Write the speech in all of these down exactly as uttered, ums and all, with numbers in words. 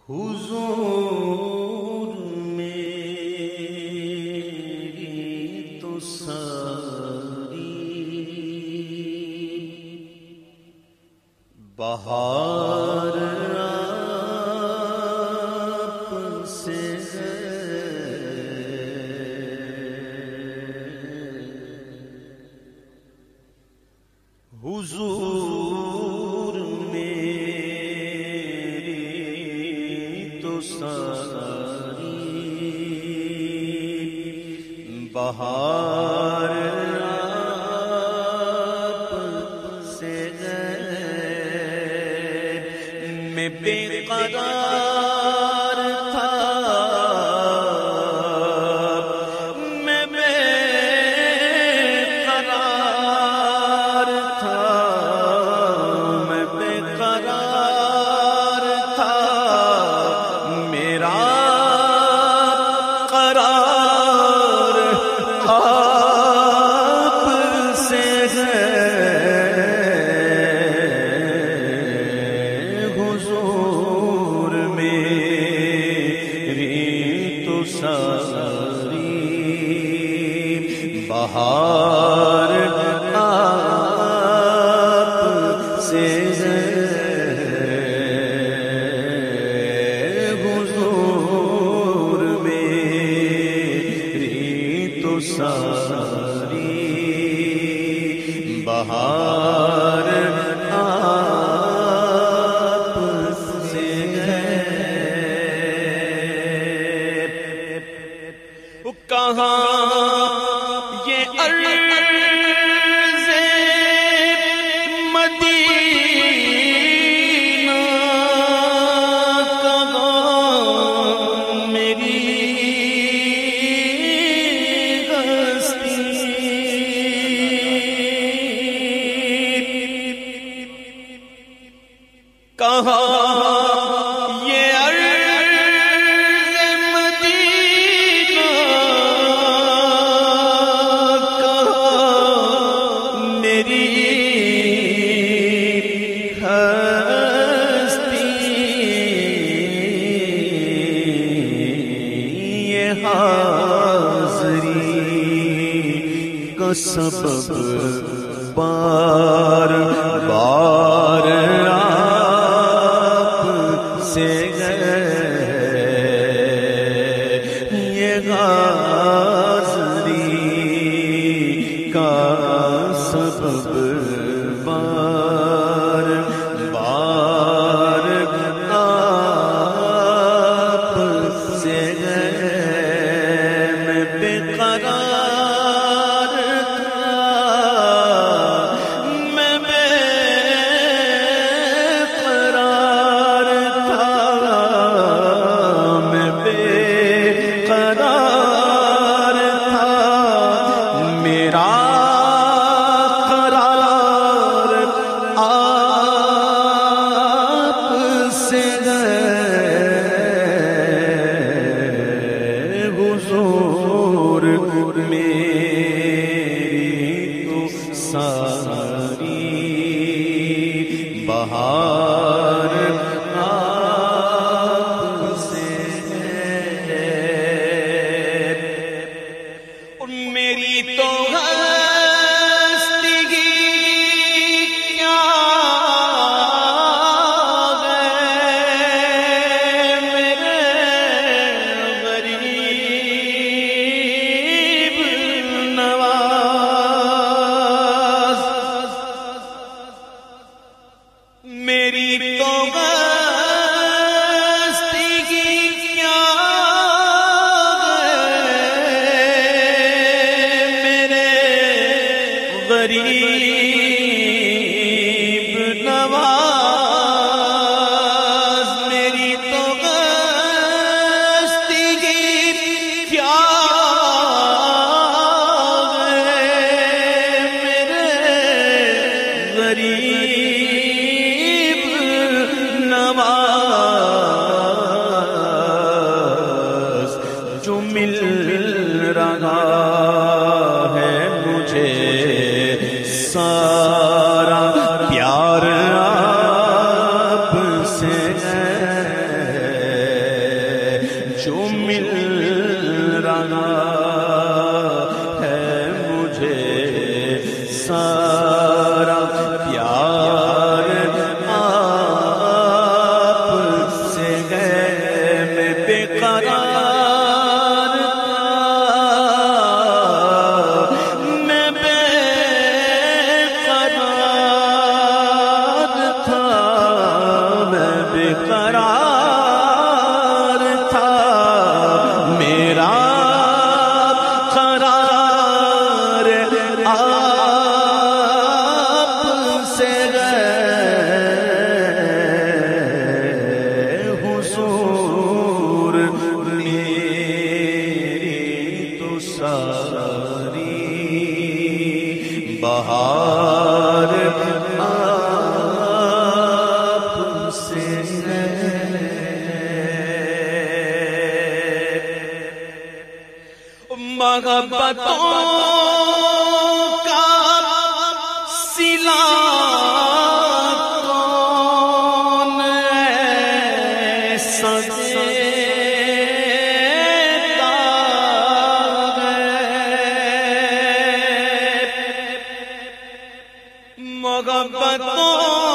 حضور میری تو ساری بہار آپ سے ہے، حضور میری تو ساری بہار آپ سے ہے، میں بے قرار تھا، میں بے قرار تھا، میں بے قرار تھا، میرا قرار آپ سے ہے، حضور میری تو ساری بہار آپ سے ہے، حضور میری تو ساری بہار آپ سے ہے۔ کہاں یہ عرض مدینہ، کہاں میری ہستی، کہاں یہ عرض مدینہ، کہاں میری ہستی، یہ حاضری کا سبب بار بار آپ سے ہے، یہ حاضری کا سبب بار بار آپ سے ہے، میں بے قرار تھا، میں بے قرار تھا، میں بے قرار تھا، میرا قرار آپ سے ہے، حضور میری تو ساری بہار آپ سے ہے، اور میری تو ہستی کیا ہے، قرار تھا میرا قرار آپ سے گئے حضور میری تو ساری بہار آپ سے محبتوں کا صلہ کون ایسا دیتا ہے محبتوں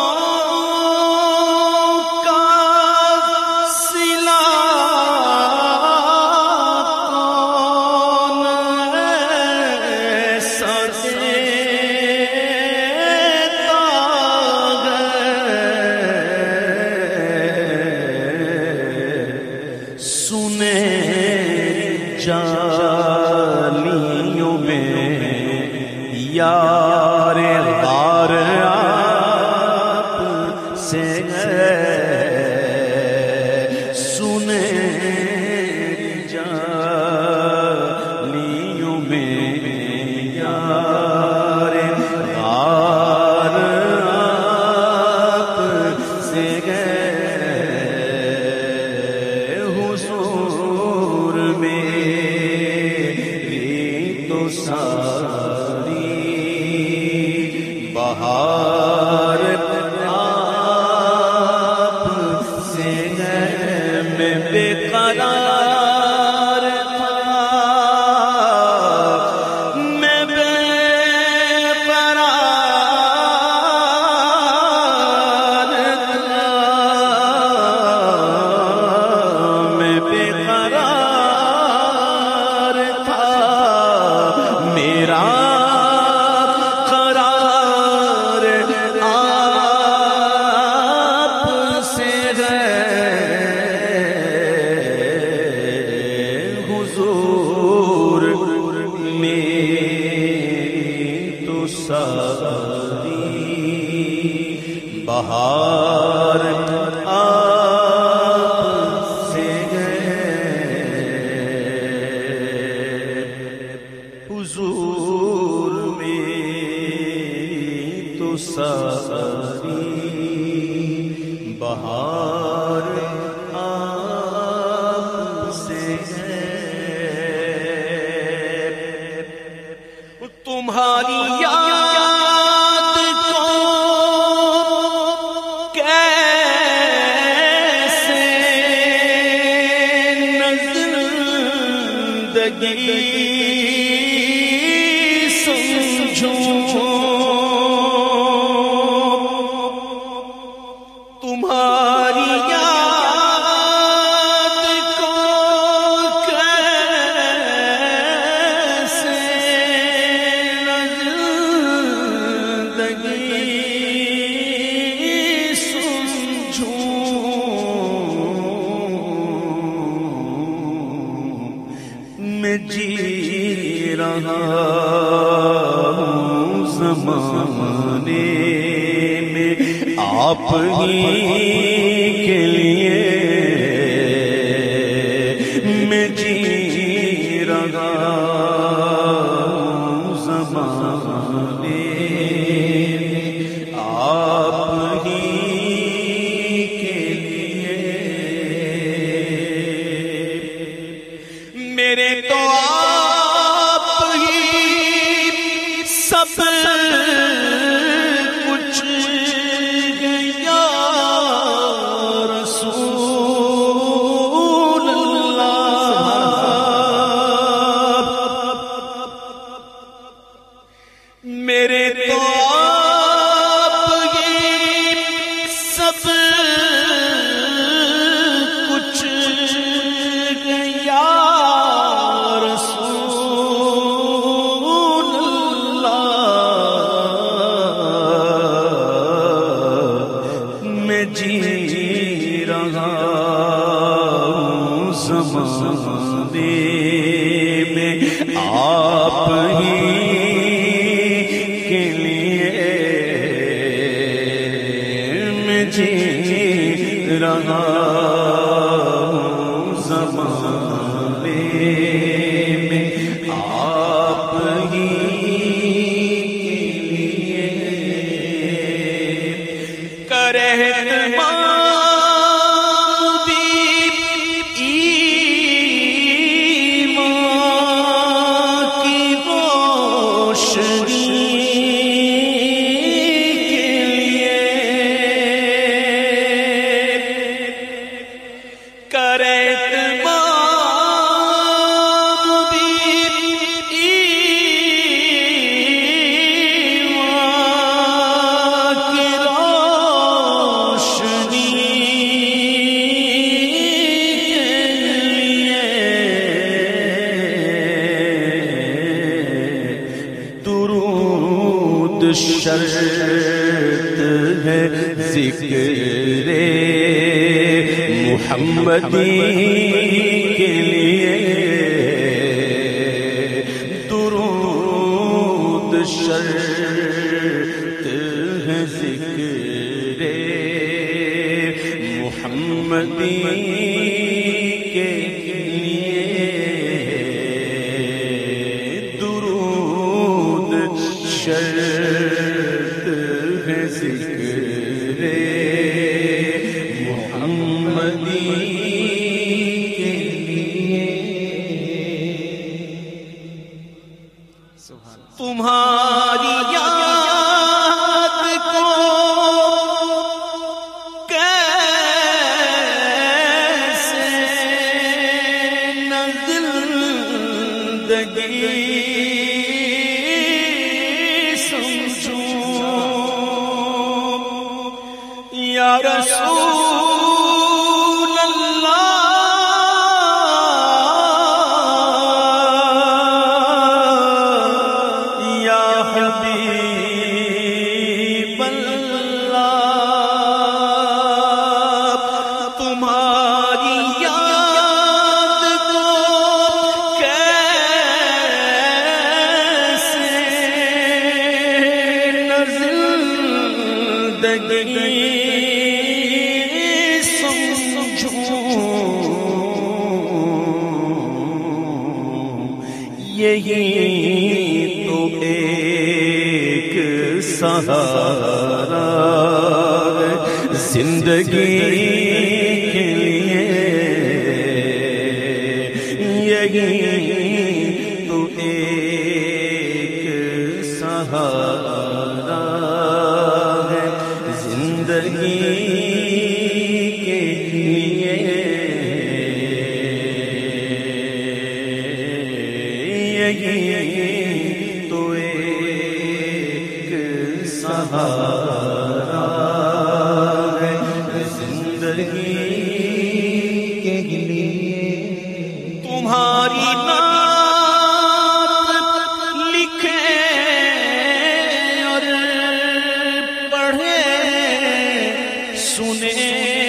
جالیوں میں یار غار آپ سے گئے سنے جالیوں میں یار غار آپ سے گئے حضور میں ساری بہار آپ سے میں بے قرار تھا میں بے قرار تھا میں بے قرار تھا میرا قرار آپ سے ہے حضور میری تو ساری بہار آپ سے حضور میری تو ساری بہار آپ سے ہے تمہاری یاد کو کیسے زندگی تمہاری یاد کو کیسے زندگی سمجھوں میں جی رہا ہوں زمانے میں آپ ہی کے لیے میں جی رہا ہوں زمانے میں آپ ہی کے لیے میرے تو آپ ہی سب کچھ گیا رہا ہوں زمانے میں آپ ہی کے لیے میں جی رہا ہوں زمانے میں آپ ہی کے لیے کرے شرط ہے ذکر محمدی کے لیے درود شرط ہے ذکر محمدی کے لیے درود شرط ذکر محمدی کے لیے تمہاری یاد کو کیسے نہ زندگی یا رسول اللہ یا حبیب اللہ تمہاری یاد کو کیسے نہ زندگی یہی تو ایک سہارا زندگی کے لیے یہی تو ایک سہارا ہے زندگی کے لیے یہی تو ایک سہارا ہے زندگی کے لیے تمہاری نعت لکھے اور پڑھے سنے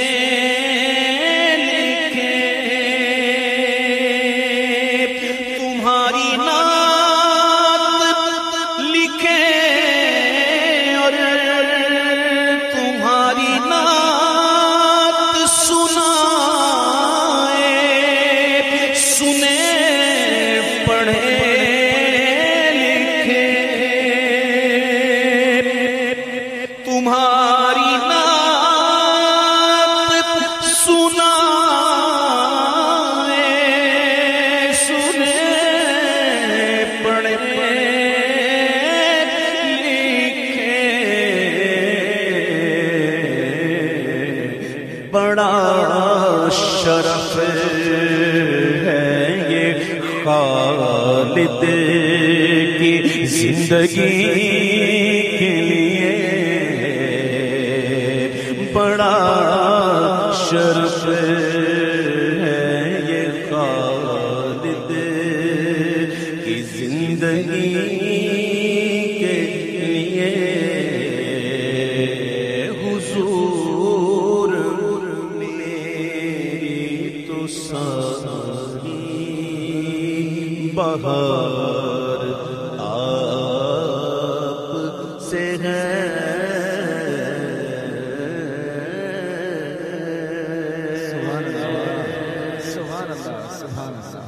تمہاری نعت سنا سنے پڑھے لکھے بڑا شرف ہے یہ خالد کی زندگی کے لیے بڑا شرف ہے یہ خالد کی زندگی کے لیے حضور ملے بہار آپ سے ہے سبحان اللہ سبحان اللہ سبحان اللہ